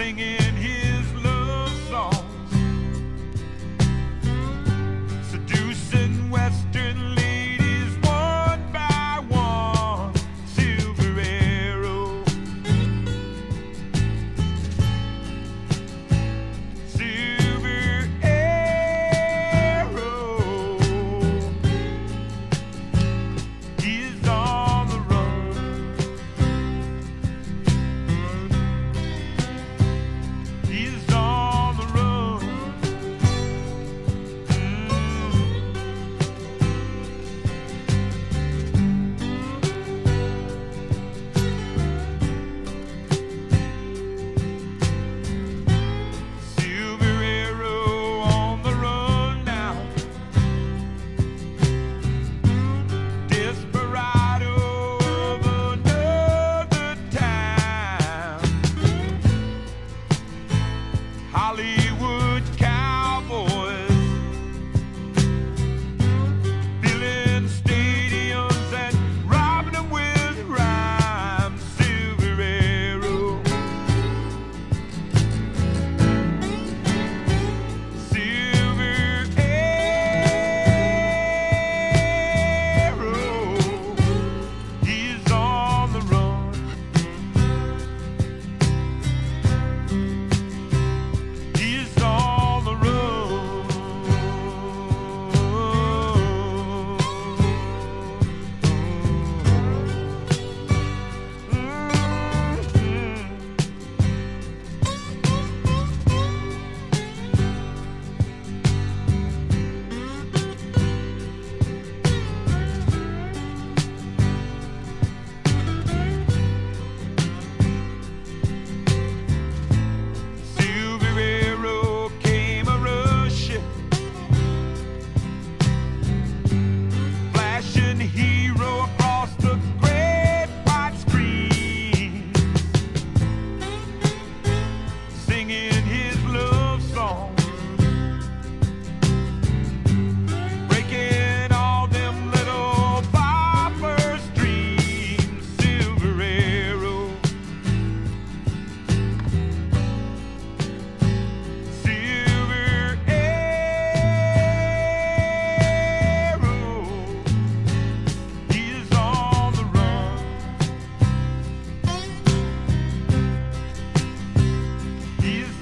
singing his love songs, seducing western ladies one by one. Silver Arrow, Silver Arrow, he's on the run. He's on the run. Silver Arrow on the run now. Desperado of another time. Hollywood cowboys filling stadiums and robbing them with rhymes. Silver Arrow, Silver Arrow, he's on the run. He's on the road. Silver Arrow came a rushing, flashing hero across the great white screen, singing his love song, breaking all them little boppers' dreams. Silver Arrow, Silver Arrow, he's on the run. He's